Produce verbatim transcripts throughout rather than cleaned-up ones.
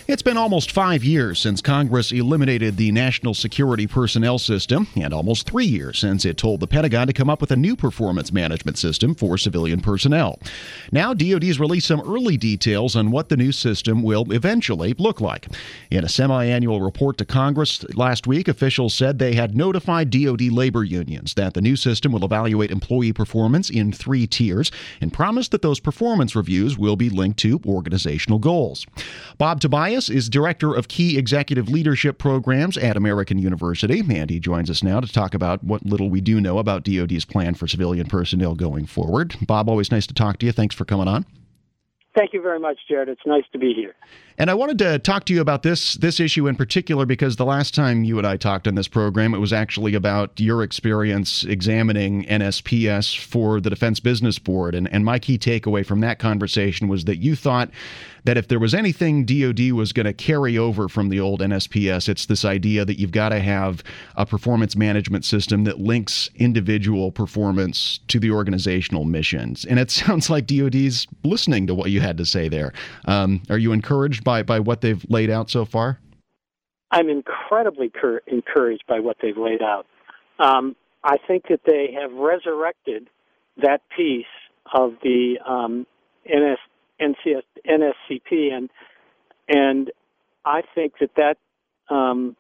It's been almost five years since Congress eliminated the National Security Personnel System, and almost three years since it told the Pentagon to come up with a new performance management system for civilian personnel. Now, D O D's released some early details on what the new system will eventually look like. In a semi-annual report to Congress last week, officials said they had notified D O D labor unions that the new system will evaluate employee performance in three tiers and promised that those performance reviews will be linked to organizational goals. Bob Tobias is Director of Key Executive Leadership Programs at American University, and he joins us now to talk about what little we do know about D O D's plan for civilian personnel going forward. Bob, always nice to talk to you. Thanks for coming on. Thank you very much, Jared. It's nice to be here. And I wanted to talk to you about this this issue in particular because the last time you and I talked on this program, it was actually about your experience examining N S P S for the Defense Business Board. And, and my key takeaway from that conversation was that you thought that if there was anything D O D was going to carry over from the old N S P S, it's this idea that you've got to have a performance management system that links individual performance to the organizational missions. And it sounds like D O D's listening to what you had to say there. Um, are you encouraged by, by what they've laid out so far? I'm incredibly cur- encouraged by what they've laid out. Um, I think that they have resurrected that piece of the um, N S, N C S, N S C P, and and I think that that um,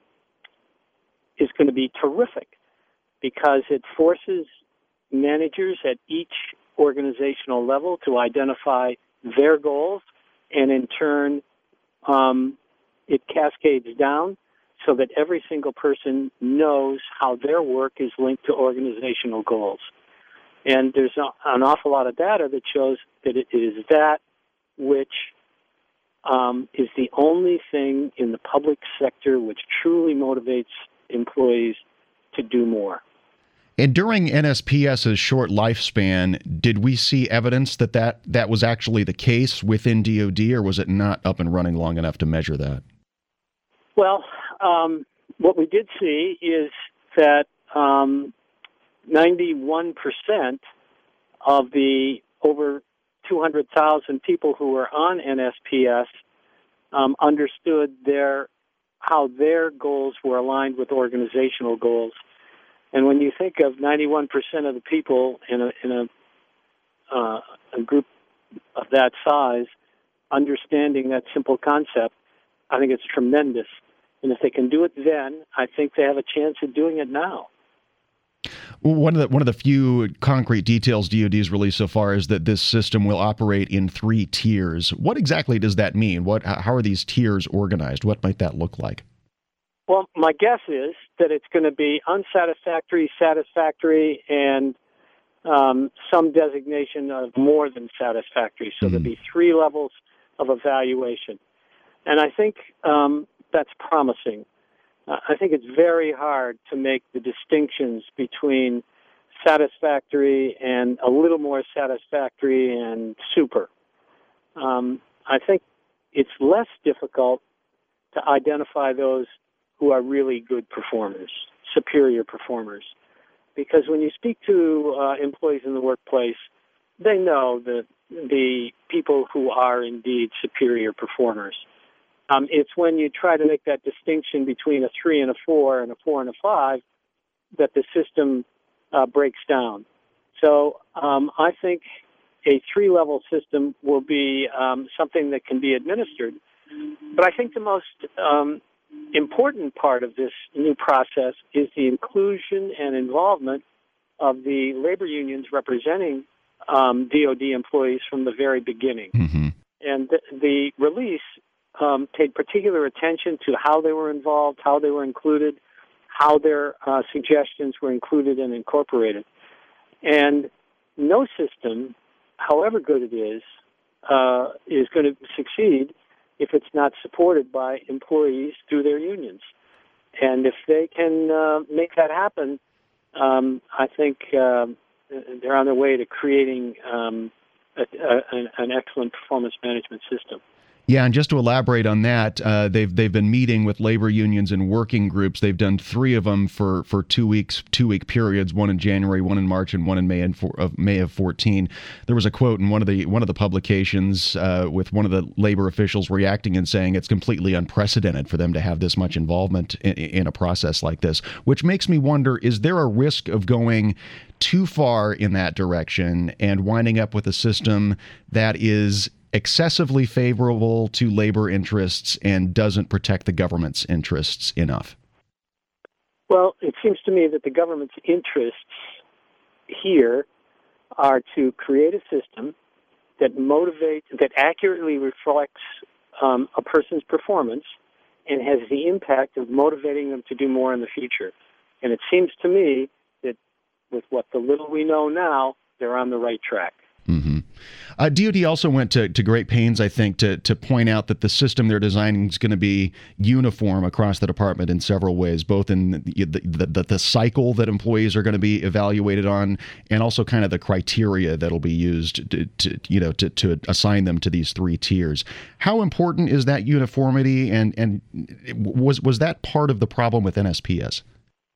is going to be terrific because it forces managers at each organizational level to identify their goals, and in turn, um, it cascades down so that every single person knows how their work is linked to organizational goals. And there's a, an awful lot of data that shows that it is that which um, is the only thing in the public sector which truly motivates employees to do more. And during NSPS's short lifespan, did we see evidence that that, that was actually the case within D O D, or was it not up and running long enough to measure that? Well, um, what we did see is that um, ninety-one percent of the over two hundred thousand people who were on N S P S um, understood their how their goals were aligned with organizational goals. And when you think of ninety-one percent of the people in a in a, uh, a group of that size understanding that simple concept, I think it's tremendous. And if they can do it then, I think they have a chance of doing it now. One of the one of the few concrete details D O D's released so far is that this system will operate in three tiers. What exactly does that mean? What how are these tiers organized? What might that look like? Well, my guess is that it's going to be unsatisfactory, satisfactory, and um, some designation of more than satisfactory. So mm-hmm. There'll be three levels of evaluation. And I think um, that's promising. Uh, I think it's very hard to make the distinctions between satisfactory and a little more satisfactory and super. Um, I think it's less difficult to identify those who are really good performers, superior performers. Because when you speak to uh, employees in the workplace, they know that the people who are indeed superior performers. Um, it's when you try to make that distinction between a three and a four and a four and a five that the system uh, breaks down. So um, I think a three-level system will be um, something that can be administered. But I think the most um, important part of this new process is the inclusion and involvement of the labor unions representing um, D O D employees from the very beginning. Mm-hmm. And th- the release um, paid particular attention to how they were involved, how they were included, how their uh, suggestions were included and incorporated. And no system, however good it is, uh, is going to succeed if it's not supported by employees through their unions. And if they can uh, make that happen, um, I think uh, they're on their way to creating um, a, a, an excellent performance management system. Yeah, and just to elaborate on that, uh, they've they've been meeting with labor unions and working groups. They've done three of them for, for two weeks, two week periods. One in January, one in March, and one in May and for, of May of fourteen. There was a quote in one of the one of the publications uh, with one of the labor officials reacting and saying it's completely unprecedented for them to have this much involvement in, in a process like this. Which makes me wonder: is there a risk of going too far in that direction and winding up with a system that is excessively favorable to labor interests and doesn't protect the government's interests enough? Well, it seems to me that the government's interests here are to create a system that motivates, that accurately reflects um, a person's performance and has the impact of motivating them to do more in the future. And it seems to me that with what the little we know now, they're on the right track. Mm-hmm. Uh, D O D also went to, to great pains, I think, to, to point out that the system they're designing is going to be uniform across the department in several ways, both in the, the, the, the cycle that employees are going to be evaluated on, and also kind of the criteria that'll be used to, to you know to, to assign them to these three tiers. How important is that uniformity, and and was was that part of the problem with N S P S?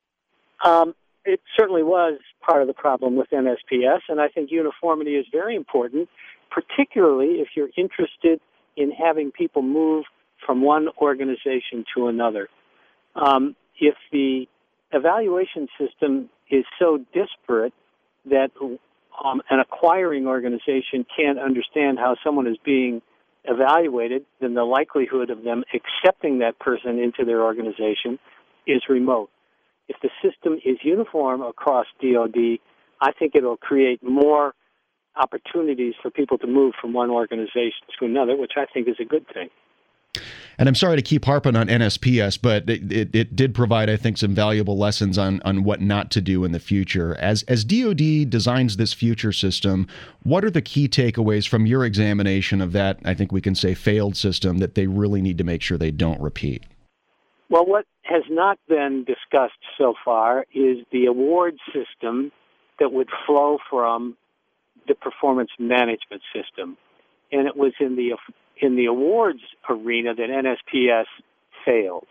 Um, it certainly was part of the problem with N S P S, and I think uniformity is very important, particularly if you're interested in having people move from one organization to another. Um, if the evaluation system is so disparate that um, an acquiring organization can't understand how someone is being evaluated, then the likelihood of them accepting that person into their organization is remote. If the system is uniform across D O D, I think it'll create more opportunities for people to move from one organization to another, which I think is a good thing. And I'm sorry to keep harping on N S P S, but it, it, it did provide, I think, some valuable lessons on, on what not to do in the future. As, as D O D designs this future system, what are the key takeaways from your examination of that, I think we can say, failed system that they really need to make sure they don't repeat? Well, what has not been discussed so far is the award system that would flow from the performance management system. And it was in the in the awards arena that N S P S failed.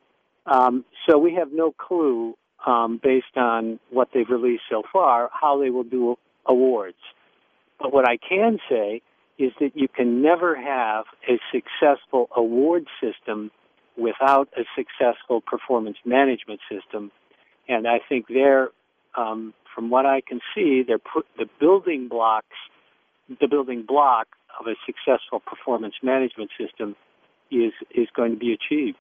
Um, so we have no clue, um, based on what they've released so far, how they will do awards. But what I can say is that you can never have a successful award system without a successful performance management system. And I think they're, um, from what I can see, they're put the building blocks, the building block of a successful performance management system is is going to be achieved.